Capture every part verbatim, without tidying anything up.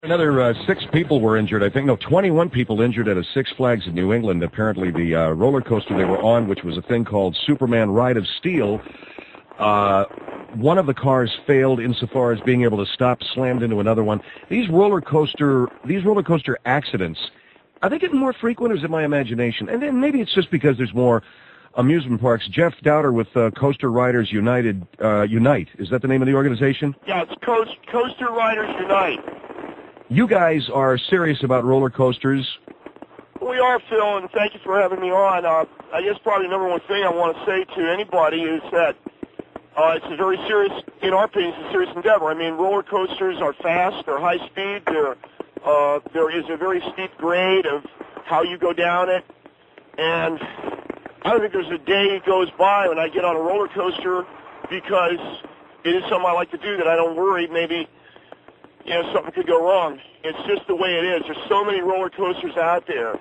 Another uh, six people were injured. I think, no, twenty-one people injured at a Six Flags in New England. Apparently the uh, roller coaster they were on, which was a thing called Superman Ride of Steel, uh, one of the cars failed insofar as being able to stop, slammed into another one. These roller coaster, these roller coaster accidents, are they getting more frequent, or is it my imagination? And then maybe it's just because there's more amusement parks. Jeff Dowder with uh, Coaster Riders United, uh, Unite. Is that the name of the organization? Yeah, it's Coast, Coaster Riders Unite. You guys are serious about roller coasters. We are, Phil, and thank you for having me on. Uh, I guess probably the number one thing I want to say to anybody is that uh, it's a very serious, in our opinion, it's a serious endeavor. I mean, roller coasters are fast, they're high speed, they're, uh, there is a very steep grade of how you go down it, and I don't think there's a day goes by when I get on a roller coaster because it is something I like to do that I don't worry maybe you know, something could go wrong. It's just the way it is. There's so many roller coasters out there.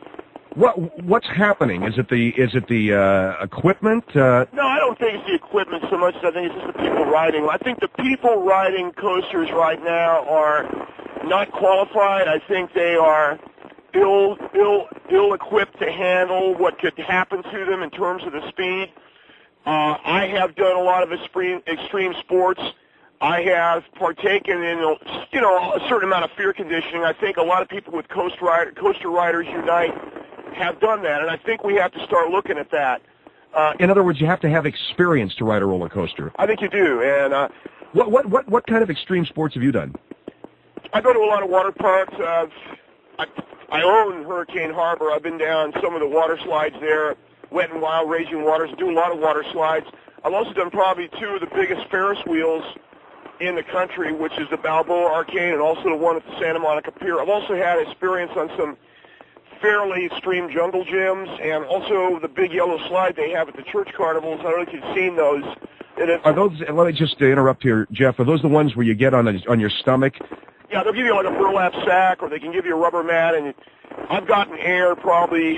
What what's happening? Is it the is it the uh, equipment? Uh... No, I don't think it's the equipment so much as I think it's just the people riding. I think the people riding coasters right now are not qualified. I think they are ill ill ill equipped to handle what could happen to them in terms of the speed. Uh, I have done a lot of extreme extreme sports. I have partaken in, you know, a certain amount of fear conditioning. I think a lot of people with Coast Rider, Coaster Riders Unite have done that, and I think we have to start looking at that. Uh, in other words, you have to have experience to ride a roller coaster. I think you do. And uh, what what what what kind of extreme sports have you done? I go to a lot of water parks. Uh, I, I own Hurricane Harbor. I've been down some of the water slides there, Wet and Wild, Raging Waters. Do a lot of water slides. I've also done probably two of the biggest Ferris wheels in the country, which is the Balboa Arcade and also the one at the Santa Monica Pier. I've also had experience on some fairly extreme jungle gyms and also the big yellow slide they have at the church carnivals. I don't know if you've seen those. Are those, let me just interrupt here, Jeff, are those the ones where you get on, a, on your stomach? Yeah, they'll give you like a burlap sack or they can give you a rubber mat, and I've gotten air probably,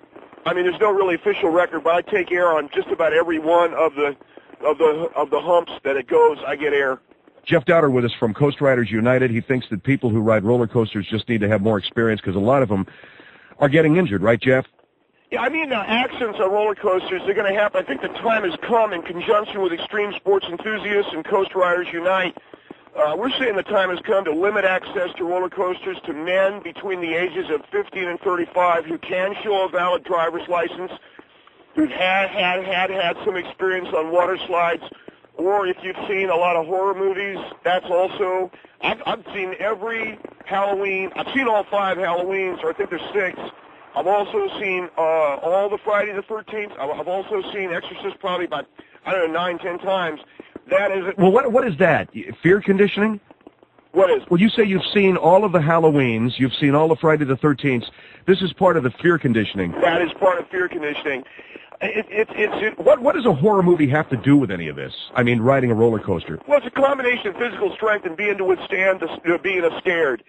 I mean, there's no really official record, but I take air on just about every one of the, of the, of the humps that it goes, I get air. Jeff Dowder with us from Coast Riders United. He thinks that people who ride roller coasters just need to have more experience because a lot of them are getting injured, right, Jeff? Yeah, I mean, uh, accidents on roller coasters, they're going to happen. I think the time has come in conjunction with extreme sports enthusiasts and Coast Riders Unite. Uh, we're saying the time has come to limit access to roller coasters to men between the ages of fifteen and thirty-five who can show a valid driver's license, who've had, had, had, had some experience on water slides, or if you've seen a lot of horror movies, that's also, I've, I've seen every Halloween, I've seen all five Halloweens, or I think there's six. I've also seen uh, all the Friday the thirteenth. I've also seen Exorcist probably about, I don't know, nine, ten times. That is it. Well, what what is that? Fear conditioning? What is? Well, you say you've seen all of the Halloweens, you've seen all the Friday the thirteenths. This is part of the fear conditioning. That is part of fear conditioning. It, it, it's it, what what does a horror movie have to do with any of this? I mean, riding a roller coaster. Well, it's a combination of physical strength and being to withstand the, uh, being a scared.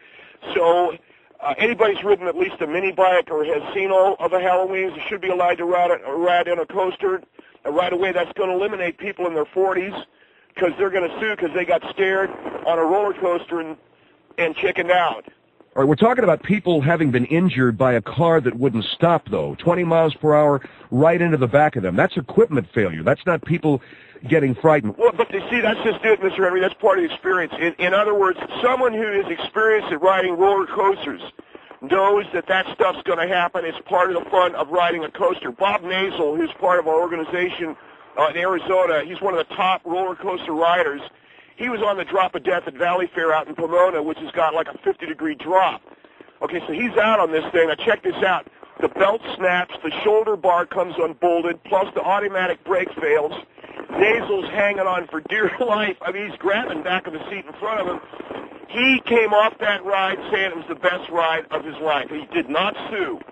So uh, anybody who's ridden at least a mini bike or has seen all of the Halloweens should be allowed to ride, a, ride on a coaster. Uh, right away, that's going to eliminate people in their forties because they're going to sue because they got scared on a roller coaster and, and chickened out. All right, we're talking about people having been injured by a car that wouldn't stop, though. twenty miles per hour right into the back of them. That's equipment failure. That's not people getting frightened. Well, but you see, that's just it, Mister Henry. That's part of the experience. In, in other words, someone who is experienced at riding roller coasters knows that that stuff's going to happen. It's part of the fun of riding a coaster. Bob Nazel, who's part of our organization uh, in Arizona, he's one of the top roller coaster riders. He was on the Drop of Death at Valley Fair out in Pomona, which has got like a fifty degree drop. Okay, so he's out on this thing. Now check this out. The belt snaps, the shoulder bar comes unbolted, plus the automatic brake fails. Nazel's hanging on for dear life. I mean, he's grabbing back of the seat in front of him. He came off that ride saying it was the best ride of his life. He did not sue.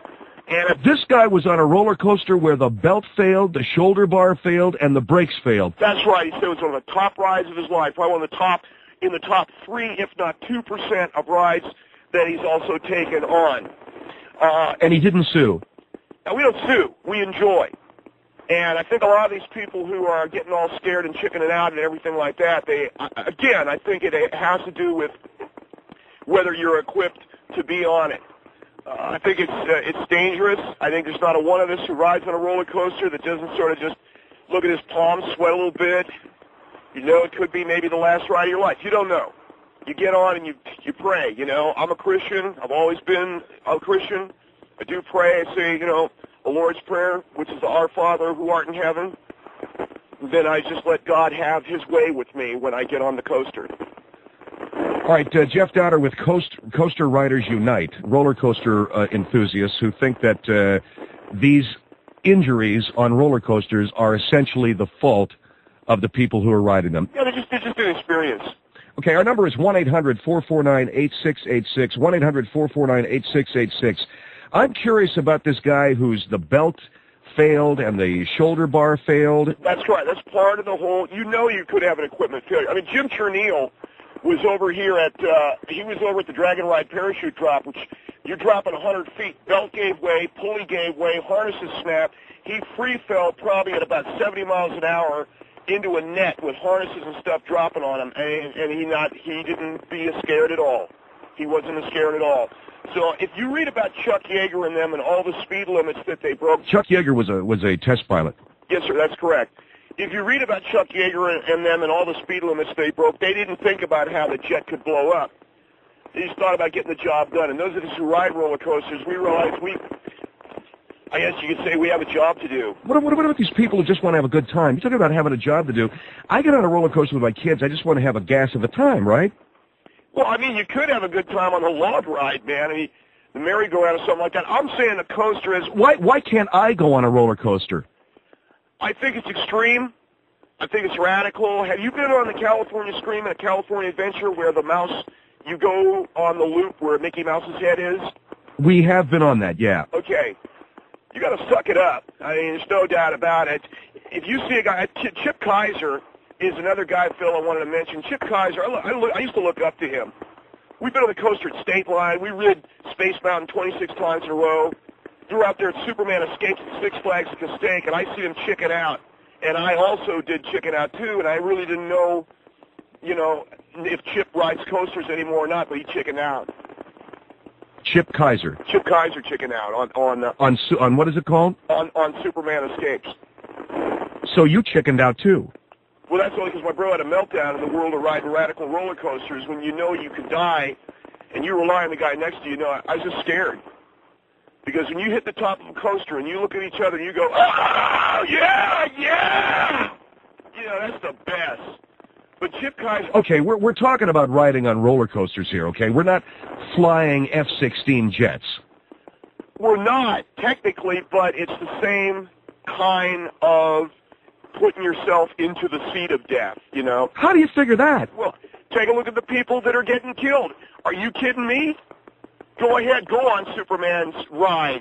And if this guy was on a roller coaster where the belt failed, the shoulder bar failed, and the brakes failed. That's right. He said it was one of the top rides of his life. Probably one of the top, in the top three, if not two percent of rides that he's also taken on. Uh, and he didn't sue. Now, we don't sue. We enjoy. And I think a lot of these people who are getting all scared and chickening out and everything like that, they, again, I think it has to do with whether you're equipped to be on it. Uh, I think it's uh, it's dangerous. I think there's not a one of us who rides on a roller coaster that doesn't sort of just look at his palms sweat a little bit. You know, it could be maybe the last ride of your life. You don't know. You get on and you you pray. You know, I'm a Christian. I've always been a Christian. I do pray. I say, you know, the Lord's Prayer, which is the Our Father who art in heaven. Then I just let God have His way with me when I get on the coaster. All right, uh, Jeff Dowder with Coast, Coaster Riders Unite, roller coaster uh, enthusiasts who think that uh, these injuries on roller coasters are essentially the fault of the people who are riding them. Yeah, they're just, they're just an experience. Okay, our number is one eight hundred four four nine eight six eight six, one eight hundred four four nine eight six eight six. I'm curious about this guy who's the belt failed and the shoulder bar failed. That's right. That's part of the whole. You know, you could have an equipment failure. I mean, Jim Chernil was over here at. Uh, he was over at the Dragon Ride parachute drop, which you're dropping one hundred feet. Belt gave way, pulley gave way, harnesses snapped. He free fell probably at about seventy miles an hour into a net with harnesses and stuff dropping on him, and, and he not. He didn't be scared at all. He wasn't scared at all. So if you read about Chuck Yeager and them and all the speed limits that they broke... Chuck Yeager was a was a test pilot. Yes, sir, that's correct. If you read about Chuck Yeager and, and them and all the speed limits they broke, they didn't think about how the jet could blow up. They just thought about getting the job done. And those of us who ride roller coasters, we realize we... I guess you could say we have a job to do. What, what, what about these people who just want to have a good time? You're talking about having a job to do. I get on a roller coaster with my kids. I just want to have a gas of a time, right? Well, I mean, you could have a good time on the log ride, man. I mean, the merry-go-round or something like that. I'm saying the coaster is... Why, why can't I go on a roller coaster? I think it's extreme. I think it's radical. Have you been on the California Scream and a California Adventure where the mouse, you go on the loop where Mickey Mouse's head is? We have been on that, yeah. Okay. You got to suck it up. I mean, there's no doubt about it. If you see a guy... Chip Kaiser is another guy, Phil, I wanted to mention. Chip Kaiser, I, look, I, look, I used to look up to him. We've been on the coaster at State Line. We rid Space Mountain twenty-six times in a row. We were out there at Superman Escapes at Six Flags at Castaic, and I see him chicken out. And I also did chicken out, too, and I really didn't know, you know, if Chip rides coasters anymore or not, but he chickened out. Chip Kaiser. Chip Kaiser chickened out on... On, uh, on, on what is it called? On, on Superman Escapes. So you chickened out, too? Well, that's only because my bro had a meltdown in the world of riding radical roller coasters. When you know you could die, and you rely on the guy next to you, you know, I was just scared. Because when you hit the top of a coaster and you look at each other and you go, oh, yeah, yeah! You know, that's the best. But Chip Kaiser... Okay, we're, we're talking about riding on roller coasters here, okay? We're not flying F sixteen jets. We're not, technically, but it's the same kind of... putting yourself into the seat of death, you know. How do you figure that? Well, take a look at the people that are getting killed. Are you kidding me? Go ahead, go on Superman's ride.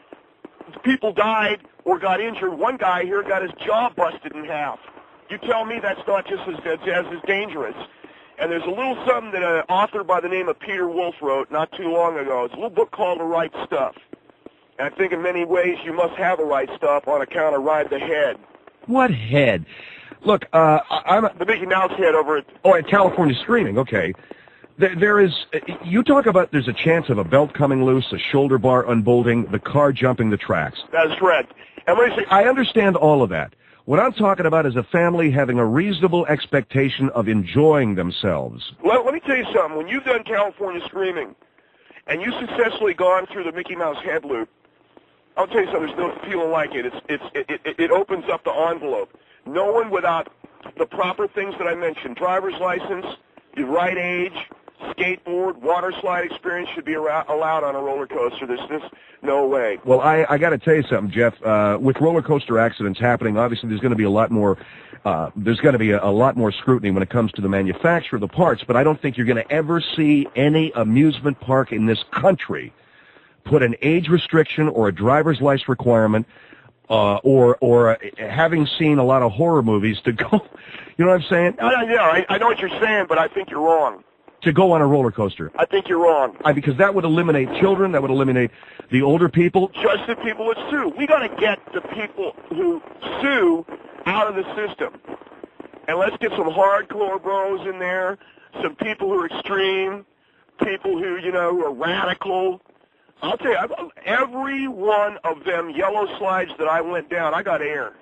People died or got injured. One guy here got his jaw busted in half. You tell me that's not just as, as, as dangerous. And there's a little something that an author by the name of Peter Wolf wrote not too long ago. It's a little book called The Right Stuff. And I think in many ways you must have the right stuff on account of Ride the Head. What head? Look, uh, I'm... A, the Mickey Mouse head over at... Oh, at California Screaming, okay. There, there is... You talk about there's a chance of a belt coming loose, a shoulder bar unbolting, the car jumping the tracks. That's correct. And let me say... I understand all of that. What I'm talking about is a family having a reasonable expectation of enjoying themselves. Let, let me tell you something. When you've done California Screaming, and you've successfully gone through the Mickey Mouse head loop, I'll tell you something, there's no feeling like it. It's, it's, it, it. It opens up the envelope. No one without the proper things that I mentioned, driver's license, the right age, skateboard, water slide experience should be around, allowed on a roller coaster. There's just no way. Well, I, I got to tell you something, Jeff. Uh, with roller coaster accidents happening, obviously there's going to be a lot more. Uh, there's going to be a, a lot more scrutiny when it comes to the manufacture of the parts. But I don't think you're going to ever see any amusement park in this country put an age restriction or a driver's license requirement, uh, or or uh, having seen a lot of horror movies to go. You know what I'm saying? I, yeah, I, I know what you're saying, but I think you're wrong. To go on a roller coaster. I think you're wrong. I, because that would eliminate children. That would eliminate the older people. Just the people that sue. We got to get the people who sue out of the system, and let's get some hardcore bros in there, some people who are extreme. people who, you know, who are radical. I'll tell you, I've, every one of them yellow slides that I went down, I got air.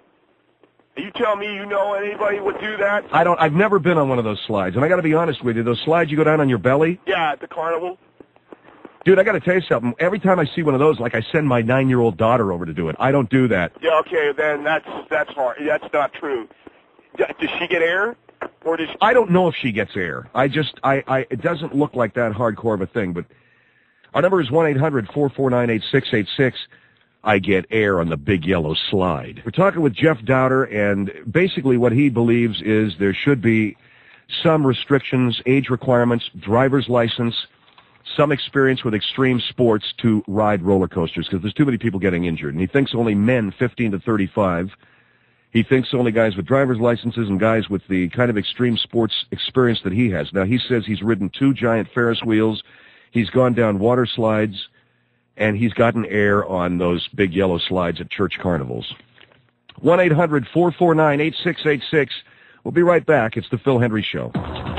You tell me you know anybody would do that? I don't. I've never been on one of those slides, and I got to be honest with you. Those slides you go down on your belly. Yeah, at the carnival. Dude, I got to tell you something. Every time I see one of those, like I send my nine-year-old daughter over to do it. I don't do that. Yeah, okay, then that's that's hard. That's not true. D- does she get air, or does she... I don't know if she gets air. I just, I, I, it doesn't look like that hardcore of a thing. But our number is one eight hundred four four nine eight six eight six. I get air on the big yellow slide. We're talking with Jeff Dowder, and basically what he believes is there should be some restrictions, age requirements, driver's license, some experience with extreme sports to ride roller coasters, because there's too many people getting injured. And he thinks only men fifteen to thirty-five. He thinks only guys with driver's licenses and guys with the kind of extreme sports experience that he has. Now, he says he's ridden two giant Ferris wheels. He's gone down water slides. And he's gotten air on those big yellow slides at church carnivals. one eight hundred four four nine eight six eight six. We'll be right back. It's the Phil Hendry Show.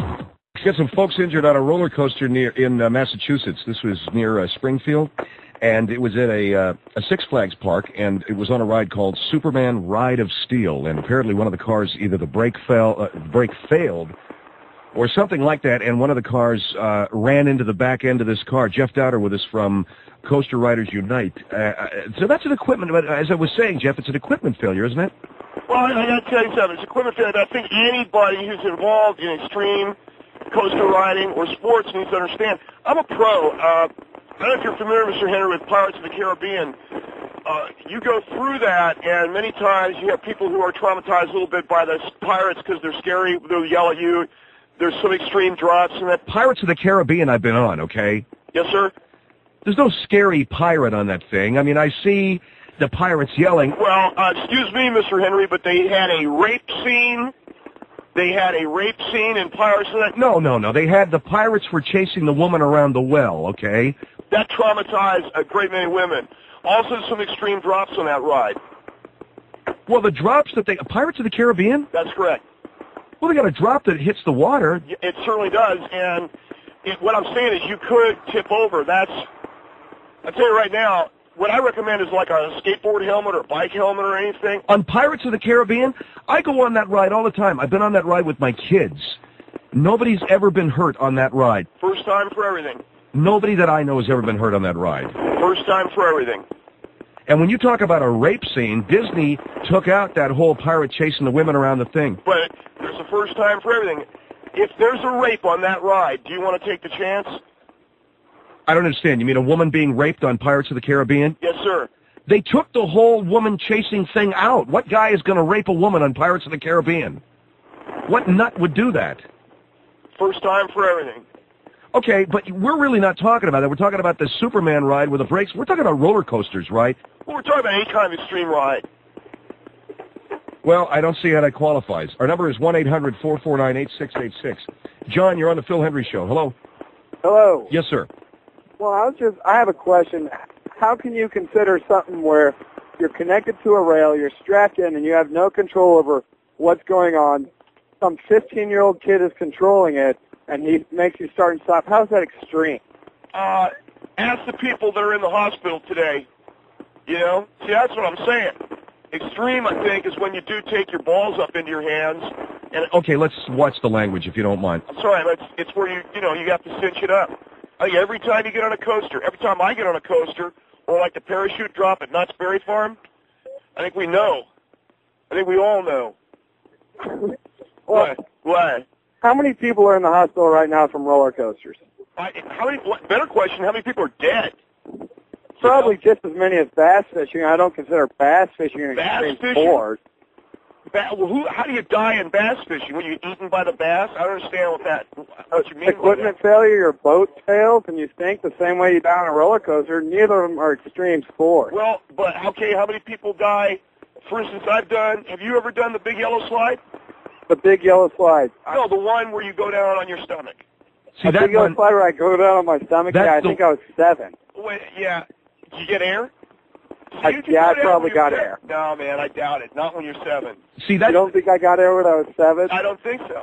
Got some folks injured on a roller coaster near in uh, Massachusetts. This was near uh, Springfield, and it was at a, uh, a Six Flags park, and it was on a ride called Superman Ride of Steel. And apparently one of the cars, either the brake fell, uh, brake failed, or something like that, and one of the cars uh, ran into the back end of this car. Jeff Dowder with us from Coaster Riders Unite. Uh, so that's an equipment, but as I was saying, Jeff, it's an equipment failure, isn't it? Well, I, I got to tell you something. It's equipment failure. I think anybody who's involved in extreme coaster riding or sports needs to understand. I'm a pro. Uh, I don't know if you're familiar, Mister Henry, with Pirates of the Caribbean. Uh, you go through that, and many times you have people who are traumatized a little bit by the pirates because they're scary. They'll yell at you. There's some extreme drops in that. Pirates of the Caribbean I've been on, okay? Yes, sir? There's no scary pirate on that thing. I mean, I see the pirates yelling. Well, uh, excuse me, Mister Henry, but they had a rape scene. They had a rape scene in Pirates of the... No, no, no. They had the pirates were chasing the woman around the well, okay? That traumatized a great many women. Also, some extreme drops on that ride. Well, the drops that they... Pirates of the Caribbean? That's correct. Well, they got a drop that hits the water. It certainly does, and it, what I'm saying is you could tip over. That's... I'll tell you right now, what I recommend is like a skateboard helmet or bike helmet or anything. On Pirates of the Caribbean, I go on that ride all the time. I've been on that ride with my kids. Nobody's ever been hurt on that ride. First time for everything. Nobody that I know has ever been hurt on that ride. First time for everything. And when you talk about a rape scene, Disney took out that whole pirate chasing the women around the thing. But there's a first time for everything. If there's a rape on that ride, do you want to take the chance? I don't understand. You mean a woman being raped on Pirates of the Caribbean? Yes, sir. They took the whole woman-chasing thing out. What guy is going to rape a woman on Pirates of the Caribbean? What nut would do that? First time for everything. Okay, but we're really not talking about that. We're talking about the Superman ride with the brakes. We're talking about roller coasters, right? Well, we're talking about any kind of extreme ride. Well, I don't see how that qualifies. Our number is one eight hundred four four nine eight six eight six. John, you're on the Phil Hendry Show. Hello. Hello. Yes, sir. Well, I was just, I have a question. How can you consider something where you're connected to a rail, you're strapped in, and you have no control over what's going on? Some fifteen-year-old kid is controlling it, and he makes you start and stop. How is that extreme? Uh, ask the people that are in the hospital today. You know? See, that's what I'm saying. Extreme, I think, is when you do take your balls up into your hands. And okay, let's watch the language, if you don't mind. I'm sorry, but it's, it's where you, you know, you have to cinch it up. I think every time you get on a coaster, every time I get on a coaster, or like the parachute drop at Knott's Berry Farm, I think we know. I think we all know. Well, what? What? How many people are in the hospital right now from roller coasters? I, how many? What, better question: how many people are dead? Probably you know? just as many as bass fishing. I don't consider bass fishing an bass extreme fishing? sport. Ba- well, who? How do you die in bass fishing? Were you eaten by the bass? I don't understand what that. What you mean? Equipment by that. failure, your boat fails, and you sink the same way you die on a roller coaster. Neither of them are extreme sports. Well, but okay, how many people die? For instance, I've done. Have you ever done the big yellow slide? The big yellow slide. No, the one where you go down on your stomach. See, a that big yellow one, slide where I go down on my stomach. That's Yeah, I the- think I was seven. Wait, yeah. Did you get air? I, You can yeah, I go down probably when you're got seven. air. No, man, I doubt it. Not when you're seven. see that. You don't think I got air when I was seven? I don't think so.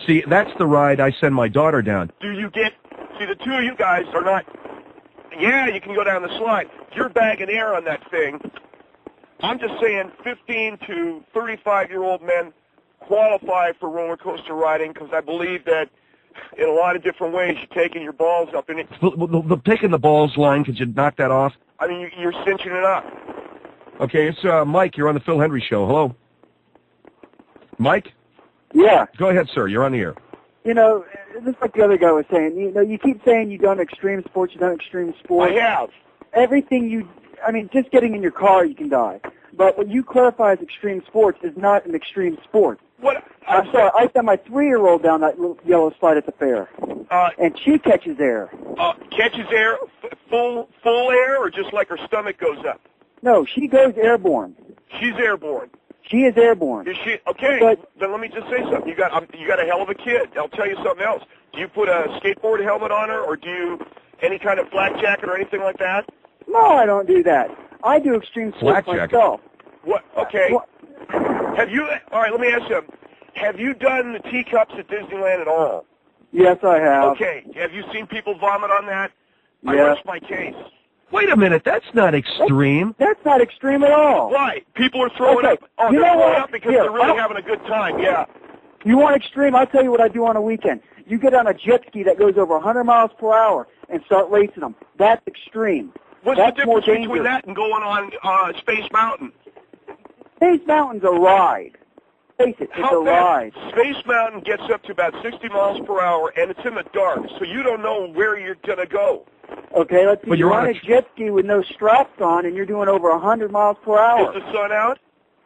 See, that's the ride I send my daughter down. Do you get, see, the two of you guys are not, yeah, you can go down the slide. You're bagging air on that thing. I'm just saying fifteen to thirty-five-year-old men qualify for roller coaster riding because I believe that in a lot of different ways you're taking your balls up in it. The, the, the taking the balls line, could you knock that off? I mean, you, you're cinching it up. Okay, it's uh, Mike. You're on the Phil Hendry Show. Hello? Mike? Yeah. Go ahead, sir. You're on the air. You know, just like the other guy was saying, you know, you keep saying you've done extreme sports, you've done extreme sports. I have. Everything you, I mean, just getting in your car, you can die. But what you clarify as extreme sports is not an extreme sport. What? I'm sorry, I sent my three-year-old down that little yellow slide at the fair, Uh, and she catches air. uh, catches air, f- full full air, or just like her stomach goes up? No, she goes airborne. She's airborne. She is airborne. Is she? Okay, But- then let me just say something. You got um, you got a hell of a kid. I'll tell you something else. Do you put a skateboard helmet on her, or do you any kind of flak jacket or anything like that? No, I don't do that. I do extreme sports Flak jacket. myself. What? Okay. What? Have you? All right. Let me ask you. Have you done the teacups at Disneyland at all? Yes, I have. Okay. Have you seen people vomit on that? I Yes. rest my case. Wait a minute. That's not extreme. That's not extreme at all. Right. People are throwing Okay, up. Oh, you they're know throwing what? up because Here, they're really I'll- having a good time. Yeah. You want extreme? I'll tell you what I do on a weekend. You get on a jet ski that goes over one hundred miles per hour and start racing them. That's extreme. What's That's the more difference between dangerous. that and going on uh, Space Mountain? Space Mountain's a ride. Face it, it's How a fast? ride. Space Mountain gets up to about sixty miles per hour, and it's in the dark, so you don't know where you're going to go. Okay, let's see. But you're You're on on a a jet ski with no straps on, and you're doing over one hundred miles per hour. Is the sun out?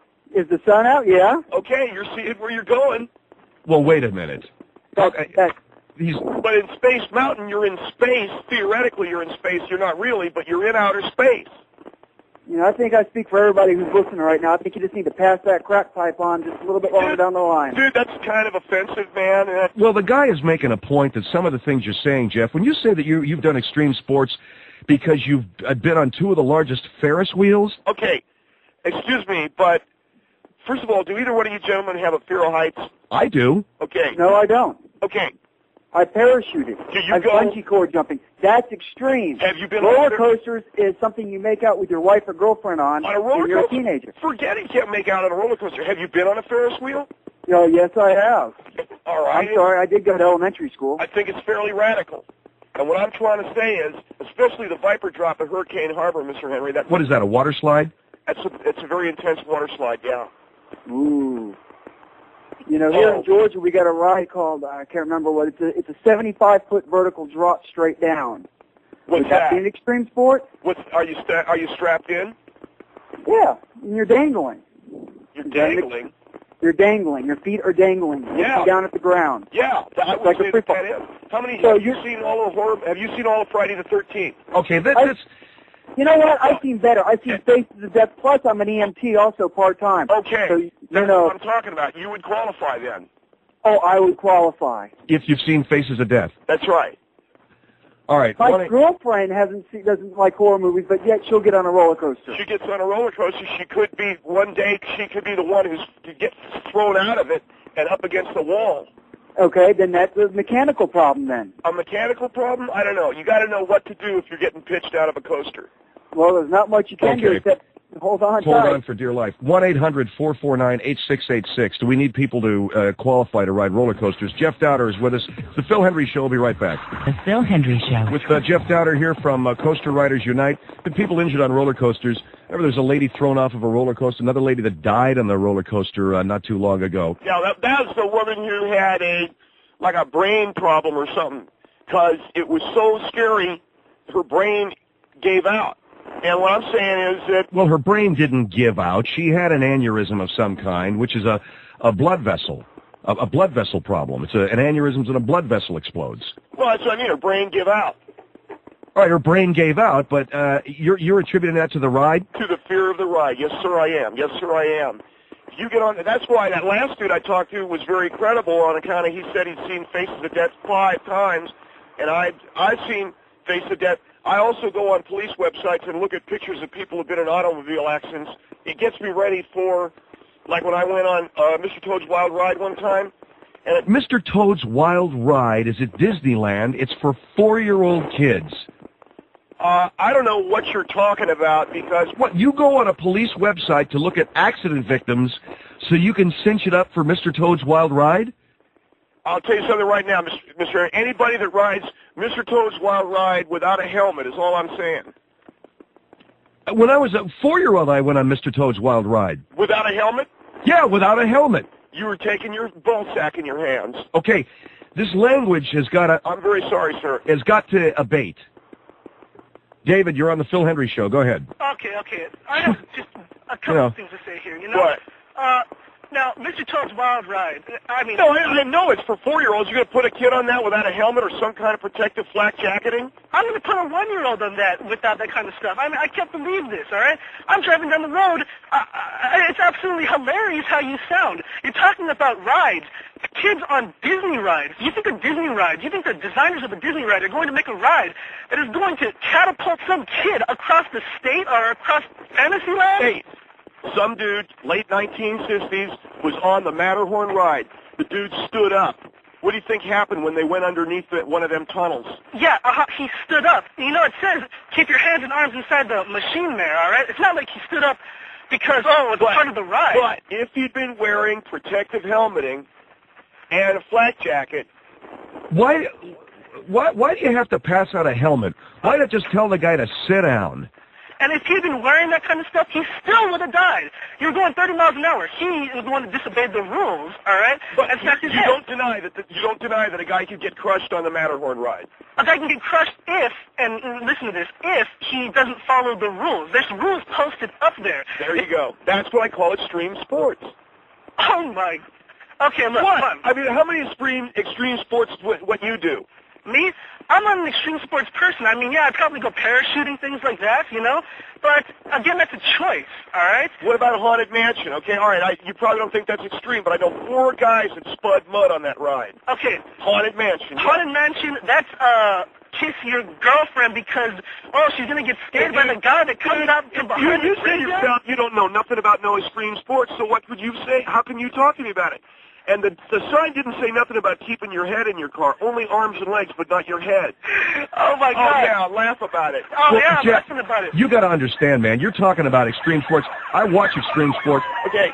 Is the sun out? Yeah. Okay, you're seeing where you're going. Well, wait a minute. That, Okay. that, He's, But in Space Mountain, you're in space. Theoretically, you're in space. You're not really, but you're in outer space. you know, I think I speak for everybody who's listening right now. I think you just need to pass that crack pipe on just a little bit longer Dude, down the line. Dude, that's kind of offensive, man. And that's, well, the guy is making a point that some of the things you're saying, Jeff, when you say that you, you've done extreme sports because you've uh, been on two of the largest Ferris wheels, okay, excuse me, but first of all, do either one of you gentlemen have a fear of heights? I do. Okay. No, I don't. Okay. I parachuted. Do you I've go- bungee cord jumping. That's extreme. Have you been Roller on- coasters is something you make out with your wife or girlfriend on, On a roller when you're a coaster? teenager. Forget it. You can't make out on a roller coaster. Have you been on a Ferris wheel? Oh, yes, I have. All right. I'm sorry, I did go to elementary school. I think it's fairly radical. And what I'm trying to say is, especially the Viper drop at Hurricane Harbor, Mister Henry, that, What is that, a water slide? that's a, it's a very intense water slide, yeah. Ooh. You know, here Oh. in Georgia, we got a ride called, I can't remember what, it's a, it's a seventy-five foot vertical drop straight down. What's Would that that? be an extreme sport? What's, are you sta- are you strapped in? Yeah, and you're dangling. You're Is that an ex- dangling. You're dangling. Your feet are dangling. Looking Yeah. down at the ground. Yeah, that, I would like a say free that, fall. that is. How many So have you you're- seen all of horror? Have you seen all of Friday the thirteenth? Okay, that, I- that's... You know what? I've seen better. I've seen Faces of Death. Plus, I'm an E M T also part-time. Okay, So, you that's know, what I'm talking about. You would qualify then. oh, I would qualify. If you've seen Faces of Death. That's right. All right. My one- girlfriend hasn't seen, doesn't like horror movies, but yet she'll get on a roller coaster. She gets on a roller coaster. She could be one day. She could be the one who's who gets thrown out of it and up against the wall. Okay, then that's a mechanical problem then. A mechanical problem? I don't know. You got to know what to do if you're getting pitched out of a coaster. Well, there's not much you can do Okay. except hold on Hold tight. on for dear life. one eight hundred four four nine eight six eight six. Do we need people to uh, qualify to ride roller coasters? Jeff Dowder is with us. The Phil Hendry Show will be right back. The Phil Hendry Show. With uh, Jeff Dowder here from uh, Coaster Riders Unite. Been people injured on roller coasters. Remember, there's a lady thrown off of a roller coaster. Another lady that died on the roller coaster uh, not too long ago. Yeah, that, that was the woman who had a like a brain problem or something because it was so scary, her brain gave out. And what I'm saying is that Well, her brain didn't give out. She had an aneurysm of some kind, which is a, a blood vessel, a, a blood vessel problem. It's a, an aneurysm and a blood vessel explodes. well, that's what I mean. Her brain gave out All right, her brain gave out, but uh, you're you're attributing that to the ride? to the fear of the ride. Yes, sir, I am. Yes, sir, I am. If you get on, that's why that last dude I talked to was very credible on account of he said he'd seen Faces of Death five times, and I I've seen Faces of Death. I also go on police websites and look at pictures of people who've been in automobile accidents. It gets me ready for, like when I went on uh, Mister Toad's Wild Ride one time, Uh, Mister Toad's Wild Ride is at Disneyland. It's for four-year-old kids. Uh, I don't know what you're talking about because... What, you go on a police website to look at accident victims so you can cinch it up for Mister Toad's Wild Ride? I'll tell you something right now, Mister Anybody that rides Mister Toad's Wild Ride without a helmet is all I'm saying. When I was a four-year-old, I went on Mister Toad's Wild Ride. Without a helmet? Yeah, without a helmet. You were taking your ball sack in your hands. Okay, this language has got to... I'm very sorry, sir. ...has got to abate. David, you're on the Phil Hendry Show. Go ahead. Okay, okay. I have just a couple you know. of things to say here, you know? What? Uh, now, Mister Toad's Wild Ride, I mean... No, I, I know it's for four-year-olds. You're going to put a kid on that without a helmet or some kind of protective flak jacketing? I'm going to put a one-year-old on that without that kind of stuff. I mean, I can't believe this, all right? I'm driving down the road. Uh, it's absolutely hilarious how you sound. You're talking about rides. Kids on Disney rides. You think a Disney ride, you think the designers of a Disney ride are going to make a ride that is going to catapult some kid across the state or across Fantasyland? Hey, some dude, late nineteen sixties, was on the Matterhorn ride. The dude stood up. What do you think happened when they went underneath the, one of them tunnels? Yeah, uh-huh, he stood up. You know, it says keep your hands and arms inside the machine there, all right? It's not like he stood up because, oh, it's but, part of the ride. But if he'd been wearing protective helmeting and a flak jacket... Why, why, why do you have to pass out a helmet? Why not just tell the guy to sit down? And if he'd been wearing that kind of stuff, he still would have died. You're going thirty miles an hour. He is the one that disobeyed the rules, all right? But That's you, not his you head. don't deny that the, you don't deny that a guy could get crushed on the Matterhorn ride. A guy can get crushed if, and listen to this, if he doesn't follow the rules. There's rules posted up there. There you go. That's what I call extreme sports. Oh, my... Okay, look, What? come on. I mean, how many extreme extreme sports what, what you do? Me? I'm not an extreme sports person. I mean, yeah, I'd probably go parachuting, things like that, you know? But, again, that's a choice, all right? What about a haunted mansion? Okay, all right, I, you probably don't think that's extreme, but I know four guys that spud mud on that ride. Okay. Haunted mansion. Haunted mansion, that's, uh... kiss your girlfriend because, oh, she's going to get scared by the guy that comes out from behind You, you the say tree. yourself you don't know nothing about no extreme sports, so what would you say? How can you talk to me about it? And the, the sign didn't say nothing about keeping your head in your car, only arms and legs, but not your head. Oh, my God. Oh, yeah, laugh about it. Oh, Well, yeah, I'm Jeff, laughing about it. You got to understand, man. You're talking about extreme sports. I watch extreme sports. Okay.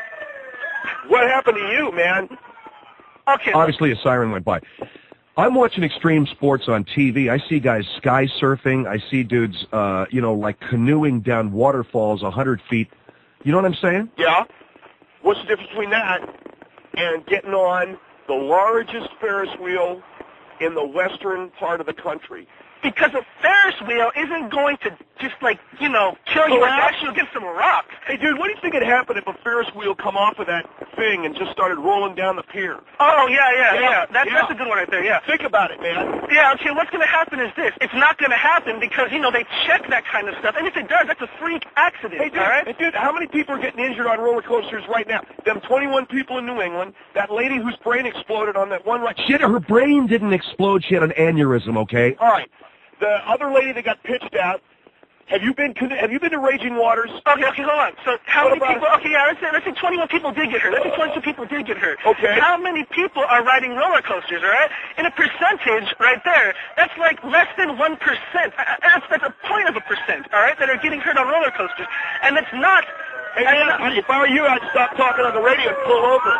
What happened to you, man? Okay. Obviously, a siren went by. I'm watching extreme sports on T V. I see guys sky surfing. I see dudes, uh, you know, like canoeing down waterfalls a hundred feet. You know what I'm saying? Yeah. What's the difference between that and getting on the largest Ferris wheel in the western part of the country? Because a Ferris wheel isn't going to just, like, you know, kill you. Like, actually against some rocks. Hey, dude, what do you think would happen if a Ferris wheel come off of that thing and just started rolling down the pier? Oh, yeah, yeah, yeah. Yeah, That's, yeah. that's a good one right there, yeah. Think about it, man. Yeah, okay, what's going to happen is this. It's not going to happen because, you know, they check that kind of stuff. And if it does, that's a freak accident, Hey, dude, all right? hey, dude, how many people are getting injured on roller coasters right now? Them twenty-one people in New England, that lady whose brain exploded on that one ride. Shit, her brain didn't explode. She had an aneurysm, okay? All right. The other lady that got pitched out, have you been have you been to Raging Waters? Okay, okay, hold on. So how What many about people, it? okay, yeah, let's say, let's say twenty-one people did get hurt. Let's say twenty-two people did get hurt. Okay. How many people are riding roller coasters, all right? In a percentage right there, that's like less than one percent. That's, that's a point of a percent, all right, that are getting hurt on roller coasters. And it's not... Hey, man, I- if I were you, I'd stop talking on the radio and pull over.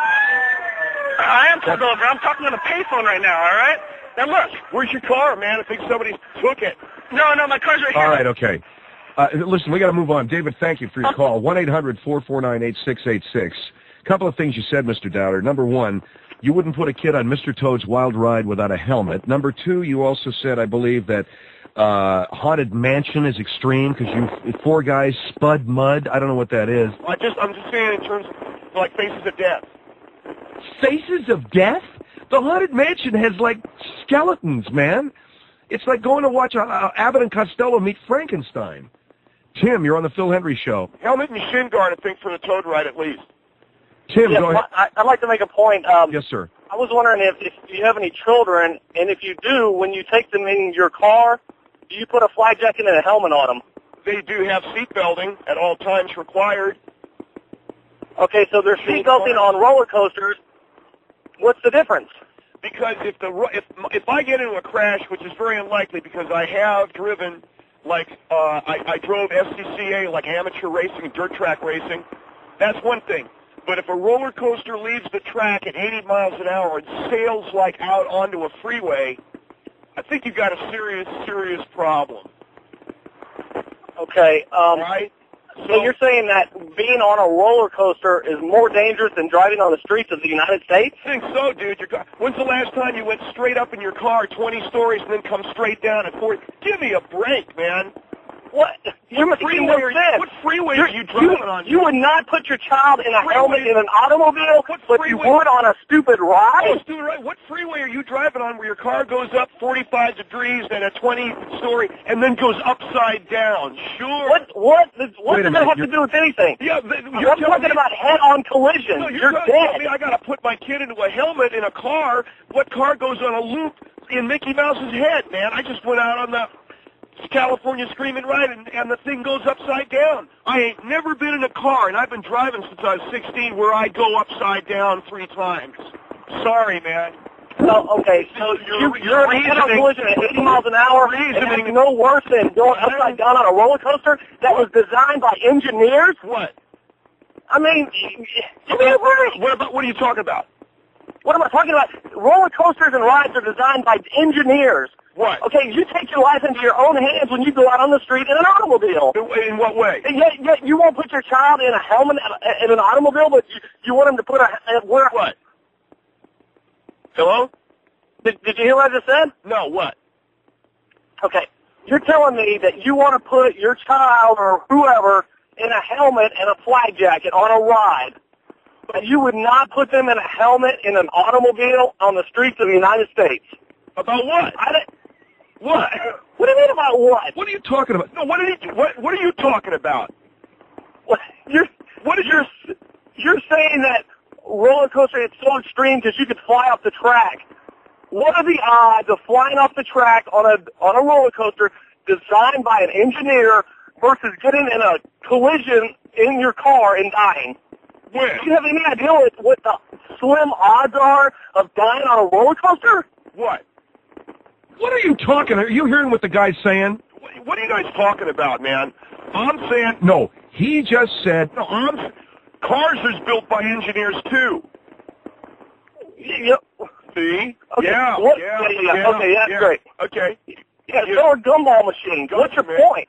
I am pulled over. I'm talking on a payphone right now, all right? Now look. Where's your car, man? I think somebody took it. No, no, my car's right here. All right, okay. Uh, listen, we got to move on. David, thank you for your call. one eight hundred four four nine eight six eight six. A couple of things you said, Mister Dowder. Number one, you wouldn't put a kid on Mister Toad's Wild Ride without a helmet. Number two, you also said, I believe, that uh, Haunted Mansion is extreme because you four guys spud mud. I don't know what that is. I just, I'm just saying in terms of, like, Faces of Death. Faces of Death? The Haunted Mansion has, like, skeletons, man. It's like going to watch uh, uh, Abbott and Costello meet Frankenstein. Tim, you're on the Phil Hendry Show. Helmet and shin guard, I think, for the Toad ride at least. Tim, Yes, go ahead. I, I'd like to make a point. Um, Yes, sir. I was wondering if, if you have any children, and if you do, when you take them in your car, do you put a flight jacket and a helmet on them? They do have seat belting at all times required. Okay, so there's seat belting on roller coasters, What's the difference? Because if the if if I get into a crash, which is very unlikely, because I have driven, like uh, I, I drove S C C A, like amateur racing, dirt track racing. That's one thing. But if a roller coaster leaves the track at eighty miles an hour and sails like out onto a freeway, I think you've got a serious, serious problem. Okay. Um, right? So, so you're saying that being on a roller coaster is more dangerous than driving on the streets of the United States? I think so, dude. You're, when's the last time you went straight up in your car twenty stories and then come straight down at forty? Give me a break, man. What? You're what making freeway no are, sense. What freeway you're, are you driving you, on? You would not put your child in a freeway? helmet in an automobile, what but freeway? you would on a stupid ride? Oh, stupid ride. What freeway are you driving on where your car goes up forty-five degrees and a twenty story and then goes upside down? Sure. What? What? What Wait a does that minute, have you're- to do with anything? Yeah, th- you're I'm telling talking me, about head-on collisions. No, you're, you're telling dead. me I got to put my kid into a helmet in a car. What car goes on a loop in Mickey Mouse's head, man? I just went out on the California Screaming Ride, and, and the thing goes upside down. I ain't never been in a car, and I've been driving since I was sixteen, where I go upside down three times. Sorry, man. Oh, okay, so You're- you, you're you're in a head-on reasoning- collision at eighty miles an hour, and reasoning- that's no worse than going upside down on a roller coaster that was designed by engineers? What? I mean, give me a break. What about? What are you talking about? What am I talking about? Roller coasters and rides are designed by engineers. What? Okay, you take your life into your own hands when you go out on the street in an automobile. In, in what way? And yet, yet you won't put your child in a helmet in an automobile, but you, you want him to put a... Uh, where, What? Hello? Did, did you hear what I just said? No, what? Okay. You're telling me that you want to put your child or whoever in a helmet and a flag jacket on a ride, but you would not put them in a helmet in an automobile on the streets of the United States. About what? I don't, What? what do you mean about what? What are you talking about? No, what are you, what, what are you talking about? What you're what is your you're saying that roller coaster is so extreme because you could fly off the track. What are the odds of flying off the track on a on a roller coaster designed by an engineer versus getting in a collision in your car and dying? When? Do you have any idea what, what the slim odds are of dying on a roller coaster? What? What are you talking? Are you hearing what the guy's saying? What, what are you guys talking about, man? I'm saying, No, he just said. no, I'm, cars is built by engineers too. Yep. See? Okay, Yeah, what- yeah, yeah, yeah, yeah, okay, that's yeah. great. Okay. Yeah, You- so are gumball machines. What's your man. point?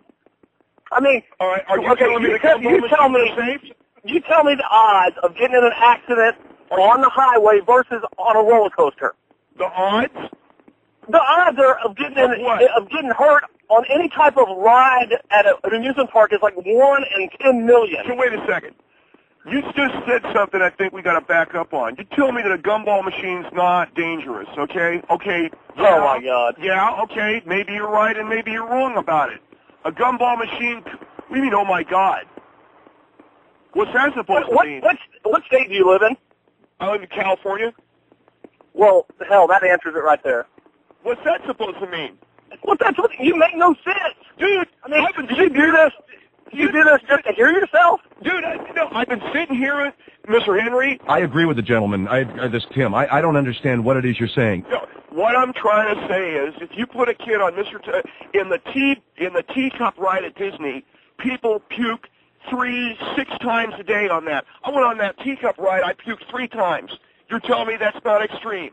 I mean, All right, are you okay, telling me you the tell- gumball you tell machines me- are safe? you tell me the odds of getting in an accident on the highway versus on a roller coaster. The odds? The odds are of getting in, Of what? of getting hurt on any type of ride at a, an amusement park is like one in ten million. So wait a second. You just said something I think we got to back up on. You tell me that a gumball machine's not dangerous, okay? Okay. Oh yeah, my God. Yeah, okay. Maybe you're right and maybe you're wrong about it. A gumball machine, what do you mean, oh my God? What's that supposed What, what, to mean? what, what state do you live in? I live in California. Well, hell, that answers it right there. What's that supposed to mean? Well, that's what, you make no sense. Dude, I mean, I've been did you do this? Did you do this just to hear yourself? Dude, I, no, I've been sitting here, Mister Henry. I agree with the gentleman. I, uh, this Tim. I, I don't understand what it is you're saying. No, what I'm trying to say is, if you put a kid on Mister T- in the tea in the teacup ride at Disney, people puke three, six times a day on that. I went on that teacup ride. I puked three times. You're telling me that's not extreme?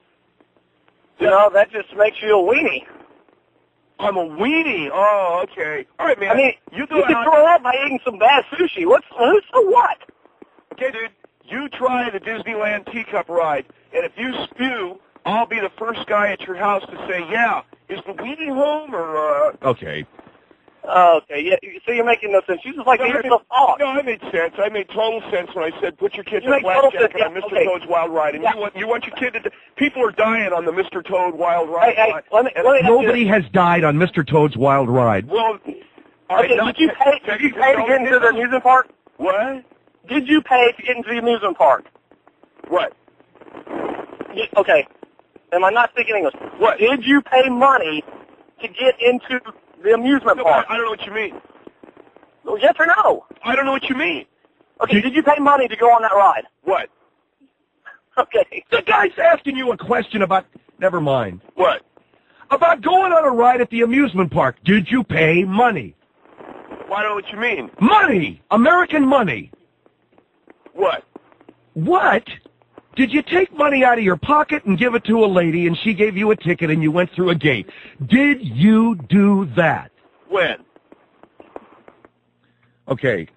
You know, that just makes you a weenie. I'm a weenie. Oh, okay. All right, man. I mean, you you go could out. throw up by eating some bad sushi. What's so what? Okay, dude. You try the Disneyland teacup ride, and if you spew, I'll be the first guy at your house to say, "Yeah, is the weenie home or?" Uh... Okay. Oh, okay, yeah. So you're making no sense. You just like to No, hear I made, yourself talk. no, I made sense. I made total sense when I said put your kid You in a make total black jacket sense, on yeah, Mister okay. Toad's Wild Ride, and Yeah. you want you want your kid to. People are dying on the Mister Toad Wild Ride. Hey, hey, ride. let me, And- let me ask you Nobody has died on Mister Toad's Wild Ride. Well, all right, Okay, now did you te- pay? te- Did you pay to get into the amusement park? What? Did you pay to get into the amusement park? What? You, okay. Am I not speaking English? What? Did you pay money to get into the amusement No, I, park? I don't know what you mean. Well, yes or no? I don't know what you mean. Okay, did you pay money to go on that ride? What? Okay. The guy's asking you a question about, never mind, What? about going on a ride at the amusement park. Did you pay money? Why don't what you mean? Money! American money! What? What? Did you take money out of your pocket and give it to a lady and she gave you a ticket and you went through a gate? Did you do that? When? Okay.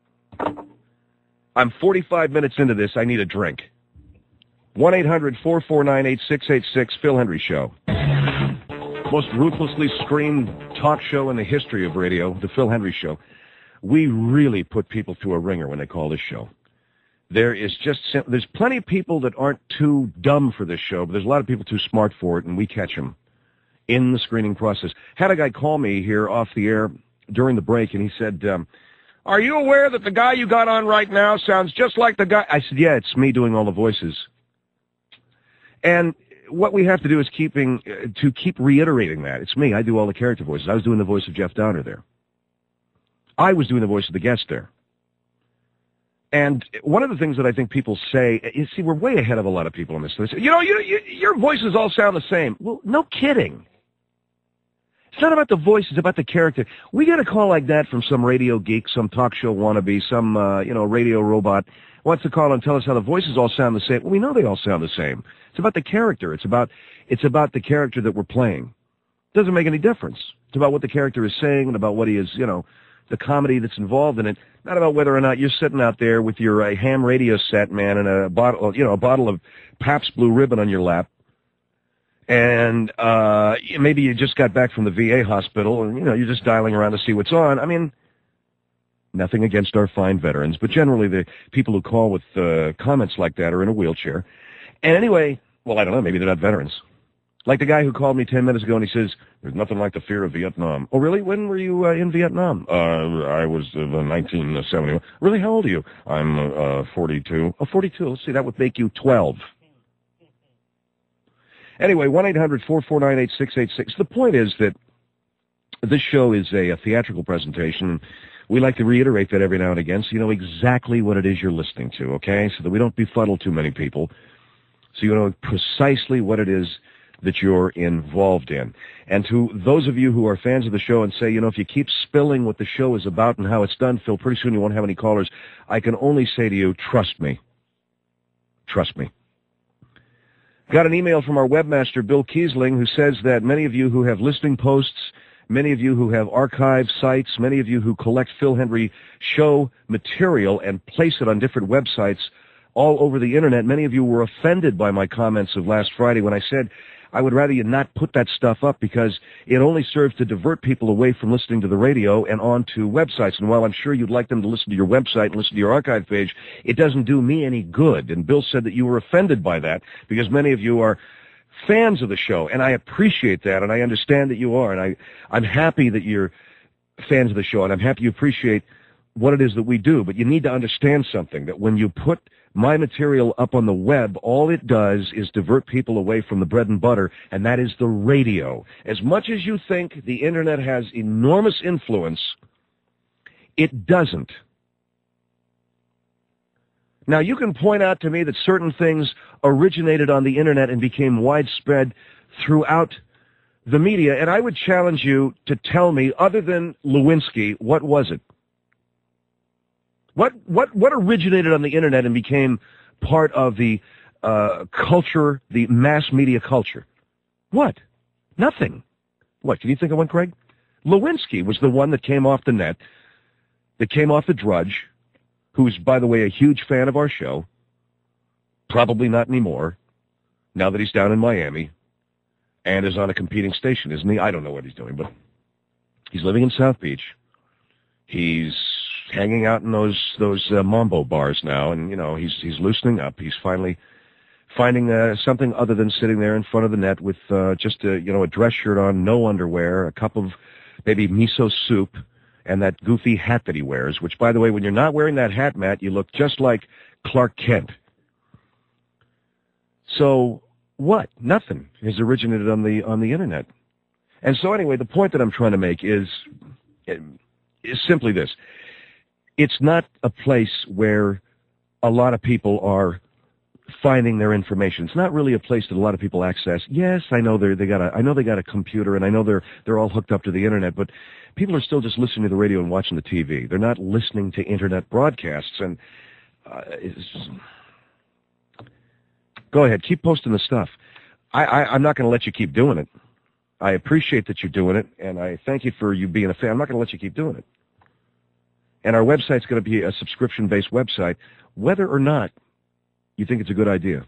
I'm forty-five minutes into this. I need a drink. one eight hundred four four nine eight six eight six, Phil Hendrie Show. Most ruthlessly screamed talk show in the history of radio, the Phil Hendrie Show. We really put people through a ringer when they call this show. There is just, there's plenty of people that aren't too dumb for this show, but there's a lot of people too smart for it, and we catch them in the screening process. Had a guy call me here off the air during the break, and he said, um, are you aware that the guy you got on right now sounds just like the guy? I said, yeah, it's me doing all the voices. And what we have to do is keeping uh, to keep reiterating that. It's me. I do all the character voices. I was doing the voice of Jeff Downer there. I was doing the voice of the guest there. And one of the things that I think people say, you see, we're way ahead of a lot of people on this. They say, you know, you, you, your voices all sound the same. Well, no kidding. It's not about the voice, it's about the character. We get a call like that from some radio geek, some talk show wannabe, some, uh, you know, radio robot wants to call and tell us how the voices all sound the same. Well, we know they all sound the same. It's about the character. It's about, it's about the character that we're playing. It doesn't make any difference. It's about what the character is saying and about what he is, you know, the comedy that's involved in it. Not about whether or not you're sitting out there with your uh, ham radio set, man, and a bottle, you know, a bottle of Pabst Blue Ribbon on your lap. And uh maybe you just got back from the V A hospital, and, you know, you're just dialing around to see what's on. I mean, nothing against our fine veterans, but generally the people who call with uh, comments like that are in a wheelchair. And anyway, well, I don't know, maybe they're not veterans. Like the guy who called me ten minutes ago, and he says, there's nothing like the fear of Vietnam. Oh, really? When were you uh, in Vietnam? Uh, I was uh, nineteen seventy-one. Really? How old are you? I'm uh, forty-two. Oh, forty-two. Let's see, that would make you twelve. Anyway, one eight hundred four four nine eight six eight six. The point is that this show is a, a theatrical presentation. We like to reiterate that every now and again so you know exactly what it is you're listening to, okay? So that we don't befuddle too many people. So you know precisely what it is that you're involved in. And to those of you who are fans of the show and say, you know, if you keep spilling what the show is about and how it's done, Phil, pretty soon you won't have any callers. I can only say to you, trust me. Trust me. Got an email from our webmaster, Bill Kiesling, who says that many of you who have listing posts, many of you who have archive sites, many of you who collect Phil Hendrie Show material and place it on different websites all over the Internet, many of you were offended by my comments of last Friday when I said I would rather you not put that stuff up because it only serves to divert people away from listening to the radio and onto websites. And while I'm sure you'd like them to listen to your website and listen to your archive page, it doesn't do me any good. And Bill said that you were offended by that because many of you are fans of the show, and I appreciate that, and I understand that you are, and I, I'm happy that you're fans of the show, and I'm happy you appreciate what it is that we do. But you need to understand something, that when you put my material up on the web, all it does is divert people away from the bread and butter, and that is the radio. As much as you think the Internet has enormous influence, it doesn't. Now, you can point out to me that certain things originated on the Internet and became widespread throughout the media, and I would challenge you to tell me, other than Lewinsky, what was it? What what what originated on the Internet and became part of the uh, culture, the mass media culture? What? Nothing. What, can you think of one, Craig? Lewinsky was the one that came off the net, that came off the Drudge, who's, by the way, a huge fan of our show. Probably not anymore, now that he's down in Miami and is on a competing station, isn't he? I don't know what he's doing, but he's living in South Beach. He's hanging out in those those uh, Mambo bars now, and, you know, he's he's loosening up. He's finally finding uh, something other than sitting there in front of the net with uh, just a, you know, a dress shirt on, no underwear, a cup of maybe miso soup, and that goofy hat that he wears, which, by the way, when you're not wearing that hat, Matt, you look just like Clark Kent. So what? Nothing has originated on the on the Internet. And so anyway, the point that I'm trying to make is, is simply this. It's not a place where a lot of people are finding their information. It's not really a place that a lot of people access. Yes, I know they they got a I know they got a computer, and I know they're they're all hooked up to the internet, but people are still just listening to the radio and watching the T V. They're not listening to internet broadcasts. And uh, it's just... Go ahead, keep posting the stuff. I, I I'm not going to let you keep doing it. I appreciate that you're doing it, and I thank you for you being a fan. I'm not going to let you keep doing it. And our website's going to be a subscription-based website, whether or not you think it's a good idea.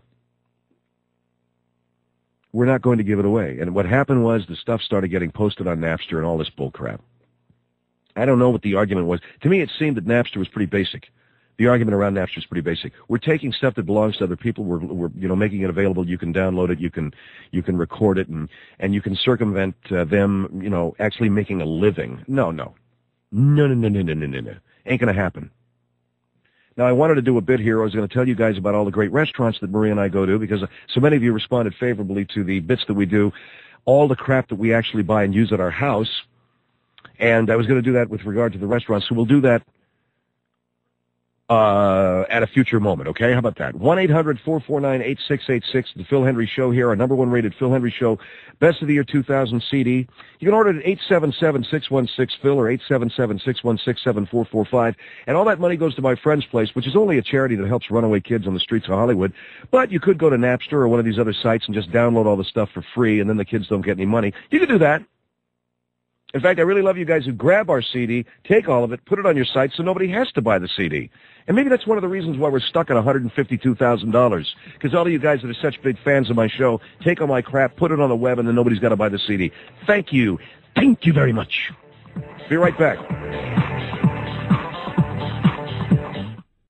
We're not going to give it away. And what happened was the stuff started getting posted on Napster and all this bullcrap. I don't know what the argument was. To me, it seemed that Napster was pretty basic. The argument around Napster is pretty basic. We're taking stuff that belongs to other people. We're, we're, you know, making it available. You can download it. You can, you can record it, and and you can circumvent uh, them. You know, actually making a living. No, no, no, no, no, no, no, no, no, no. Ain't gonna happen. Now, I wanted to do a bit here. I was going to tell you guys about all the great restaurants that Maria and I go to, because so many of you responded favorably to the bits that we do, all the crap that we actually buy and use at our house. And I was going to do that with regard to the restaurants, so we'll do that uh at a future moment, okay? How about that? one eight hundred four four nine eight six eight six, the Phil Hendry Show here, our number one rated Phil Hendry Show, Best of the Year two thousand C D. You can order it at eight seven seven, six one six, Phil or eight seven seven, six one six, seven four four five. And all that money goes to My Friend's Place, which is only a charity that helps runaway kids on the streets of Hollywood. But you could go to Napster or one of these other sites and just download all the stuff for free, and then the kids don't get any money. You can do that. In fact, I really love you guys who grab our C D, take all of it, put it on your site so nobody has to buy the C D. And maybe that's one of the reasons why we're stuck at one hundred fifty-two thousand dollars. Because all of you guys that are such big fans of my show, take all my crap, put it on the web, and then nobody's got to buy the C D. Thank you. Thank you very much. Be right back.